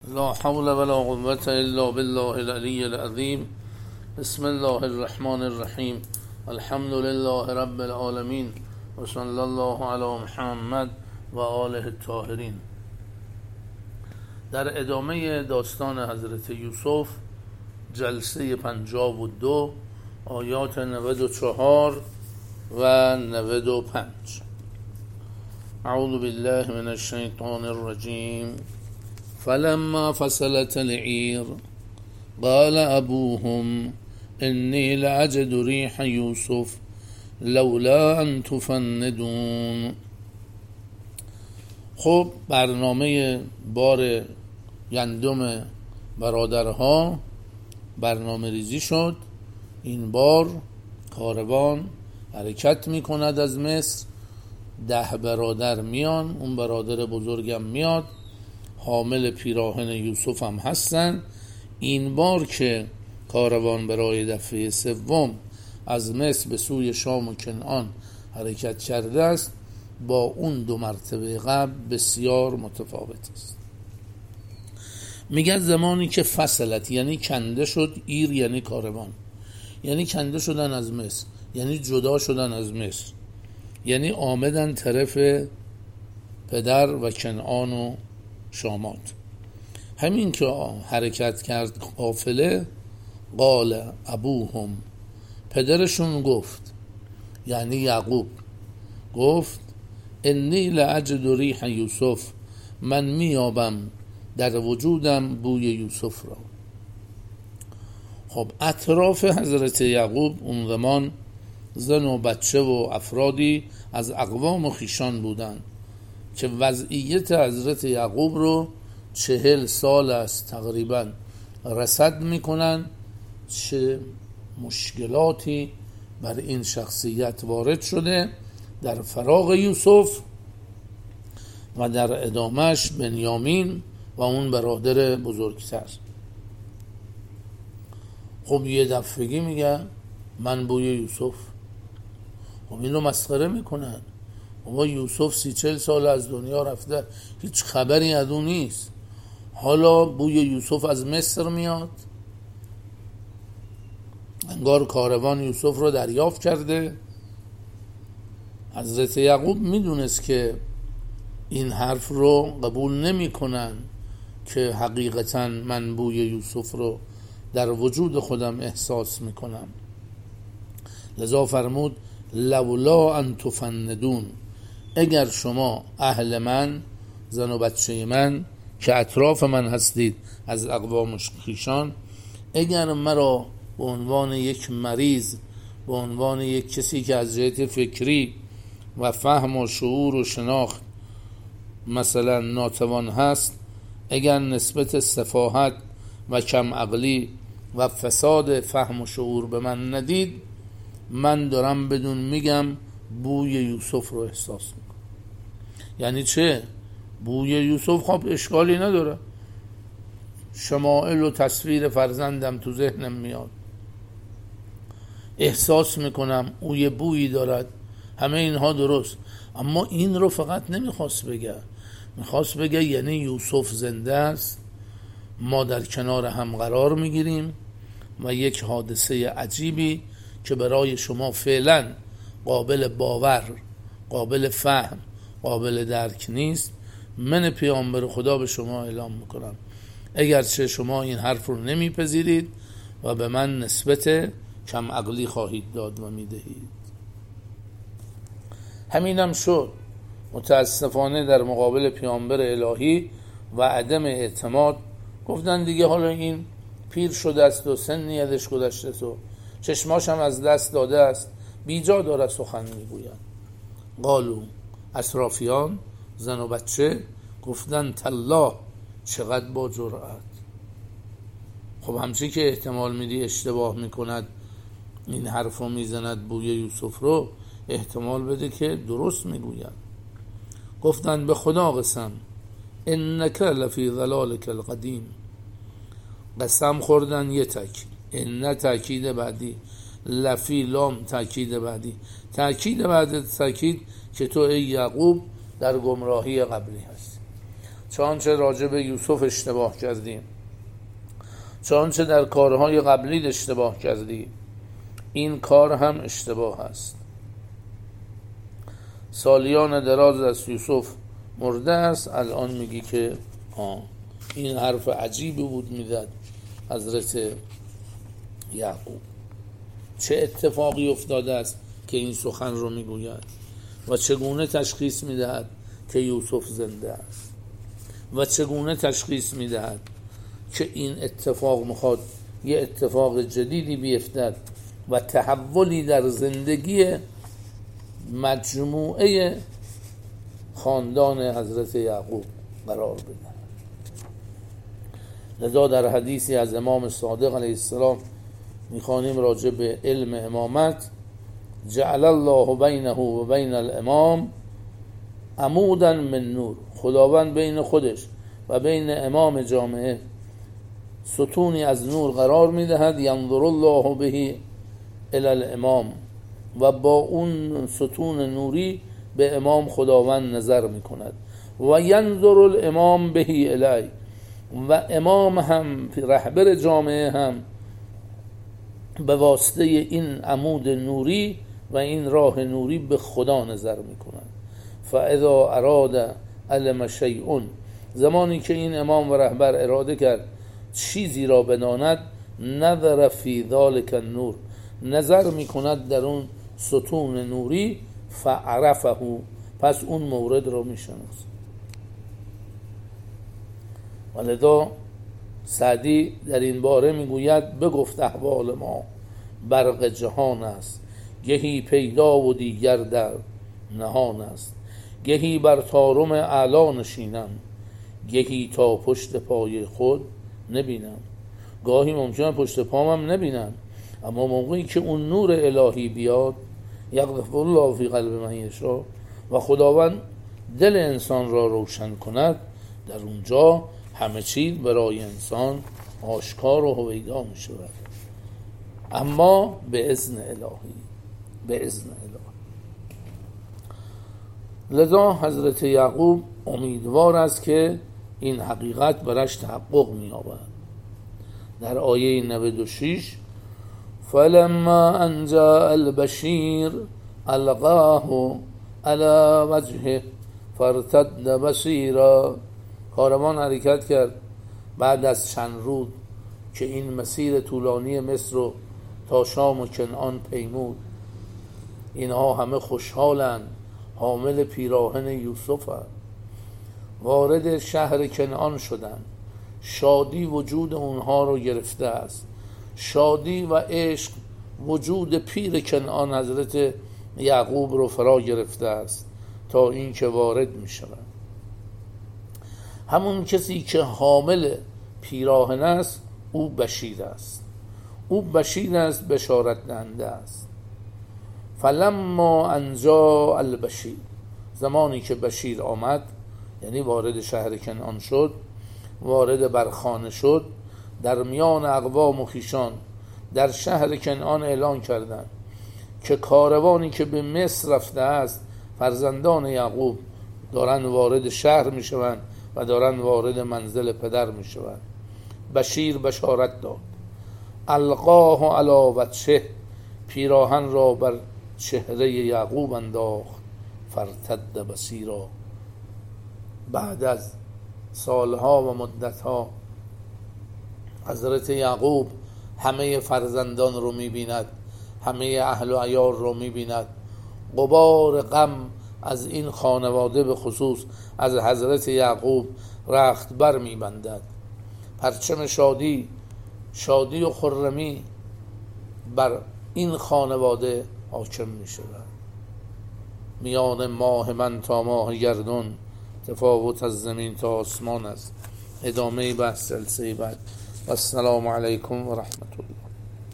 لا حول ولا قوة إلا بالله العلي العظيم. بسم الله الرحمن الرحیم. الحمد لله رب العالمین و صلی الله علی محمد و آله الطاهرین. در ادامه داستان حضرت یوسف، جلسه 52، آیات 94 و 95. اعوذ بالله من الشیطان الرجیم. فلما فصلت العیر قال ابوهم انی لأجد ریح یوسف لولا ان تفندون. خب برنامه بار گندم برادرها برنامه ریزی شد. این بار کاروان حرکت می کند از مصر. 10 برادر میان، اون برادر بزرگم میاد، حامل پیراهن یوسف هم هستن. این بار که کاروان برای دفعه سوم از مصر به سوی شام و کنعان حرکت کرده است، با اون 2 مرتبه قبل بسیار متفاوت است. میگه زمانی که فصلت یعنی کنده شد، ایر یعنی کاروان، یعنی کنده شدن از مصر، یعنی جدا شدن از مصر، یعنی آمدن طرف پدر و کنعان و شامات. همین که حرکت کرد قافله، قال ابوهم، پدرشون گفت، یعنی یعقوب گفت، انی لأجد ریح یوسف، من میابم در وجودم بوی یوسف را. خب اطراف حضرت یعقوب اون زمان زن و بچه و افرادی از اقوام و خیشان بودند که وضعیت حضرت یعقوب رو 40 سال است تقریبا رصد میکنن. چه مشکلاتی بر این شخصیت وارد شده در فراق یوسف و در ادامهش بنیامین و اون برادر بزرگتر. خب یه دفعگی میگه من بوی یوسف. خب این رو مسخره میکنن. بابا یوسف 30-40 سال از دنیا رفته، هیچ خبری از اون نیست. حالا بوی یوسف از مصر میاد. انگار کاروان یوسف رو دریافت کرده. حضرت یعقوب میدونست که این حرف رو قبول نمی کنن که حقیقتا من بوی یوسف رو در وجود خودم احساس میکنم. لذا فرمود لولا ان تفندون، اگر شما اهل من، زن و بچه من که اطراف من هستید از اقوام و خویشان، اگر مرا به عنوان یک مریض، به عنوان یک کسی که از جهت فکری و فهم و شعور و شناخت مثلا ناتوان هست، اگر نسبت سفاهت و کم عقلی و فساد فهم و شعور به من ندید، من دارم بدون میگم بوی یوسف رو احساس میکنم. یعنی چه؟ بوی یوسف خب اشکالی نداره، شمائل و تصویر فرزندم تو ذهنم میاد، احساس میکنم او یه بویی دارد، همه اینها درست. اما این رو فقط نمیخواست بگه، میخواست بگه یعنی یوسف زنده است، ما در کنار هم قرار میگیریم و یک حادثه عجیبی که برای شما فعلا قابل باور، قابل فهم، قابل درک نیست، من پیامبر خدا به شما اعلام میکنم. اگرچه شما این حرف رو نمیپذیرید و به من نسبت کم عقلی خواهید داد و میدهید. همینم شد. متاسفانه در مقابل پیامبر الهی و عدم اعتماد گفتن دیگه حالا این پیر شده است و سنی ازش گذشته است و چشماش هم از دست داده است، بیجا داره سخن میگوید. قالو، اطرافیان، زن و بچه گفتن تالله، چقدر با جرأت. خب همچی که احتمال میدی اشتباه میکند، این حرف رو میزند بوی یوسف رو، احتمال بده که درست میگوید. گفتن به خدا قسم، انک لفی ضلالک القدیم. قسم خوردن یه تاکید، ان تاکید بعدی، لفی لام تاکید بعدی، تاکید بعد تاکید که تو ای یعقوب در گمراهی قبلی هستی. چنانچه راجع به یوسف اشتباه کردیم، چنانچه در کارهای قبلی اشتباه کردی، این کار هم اشتباه است. سالیان دراز از یوسف مرده است، الان میگی که این حرف عجیبی بود میزد حضرت یعقوب. چه اتفاقی افتاده است که این سخن رو میگوید و چگونه تشخیص میدهد که یوسف زنده است و چگونه تشخیص میدهد که این اتفاق میخواد یه اتفاق جدیدی بیفتد و تحولی در زندگی مجموعه خاندان حضرت یعقوب قرار بده. لذا در حدیثی از امام صادق علیه السلام میخوانیم راجع به علم امامت: جعل الله بینه و بین الامام عمودا من نور. خداوند بین خودش و بین امام جامعه ستونی از نور قرار میدهد، ینظر الله به الی الامام، و با اون ستون نوری به امام خداوند نظر میکند. و ینظر الامام به الی، و امام هم رهبر جامعه هم به واسطه این عمود نوری و این راه نوری به خدا نظر میکنند. فاذا اراد علم شیء، زمانی که این امام و رهبر اراده کرد چیزی را بداند، نظر فی ذلک النور، نظر میکند در اون ستون نوری، فعرفه، پس اون مورد را میشناسد. ولذا سعدی در این باره میگوید: بگفت احوال ما برق جهان است، گهی پیدا و دیگر در نهان است. گهی بر طارم اعلا نشینم، گهی تا پشت پای خود نبینم. گاهی ممکنه پشت پامم نبینم، اما موقعی که اون نور الهی بیاد، یقذف الله فی قلب من یشاء، و خداوند دل انسان را روشن کند، در اونجا همه چیز برای انسان آشکار و هویدا می شود، اما به اذن الهی، به اذن الهی. لذا حضرت یعقوب امیدوار است که این حقیقت برش تحقق می یابد. در آیه 96: فلما ان جاء البشیر القاه علی وجهه فارتد بصیرا. کاروان حرکت کرد بعد از چند روز که این مسیر طولانی مصر رو تا شام و کنعان پیمود. اینها همه خوشحالند، حامل پیراهن یوسف هست، وارد شهر کنعان شدند. شادی وجود اونها رو گرفته است، شادی و عشق وجود پیر کنعان حضرت یعقوب رو فرا گرفته است تا این که وارد می شود. همون کسی که حامل پیراهن است او بشیر است، او بشیر است، بشارت دهنده است. فلما ان جاء البشیر، زمانی که بشیر آمد، یعنی وارد شهر کنعان شد، وارد برخانه شد، در میان اقوام و خویشان در شهر کنعان اعلان کردند که کاروانی که به مصر رفته است، فرزندان یعقوب دارن وارد شهر می شوند و دارن وارد منزل پدر می شوند. بشیر بشارت داد: القاه علی وجهه، پیراهن را بر چهره یعقوب انداخت، فرتد بصیرا. بعد از سالها و مدتها حضرت یعقوب همه فرزندان رو می‌بیند، همه اهل و عیال رو می‌بیند. غبار غم از این خانواده به خصوص از حضرت یعقوب رخت بر می‌بندد. پرچم شادی و خرمی بر این خانواده حاکم می‌شود. میان ماه من تا ماه گردون تفاوت از زمین تا آسمان است. ادامه بحث جلسه بعد. و السلام علیکم و رحمت الله.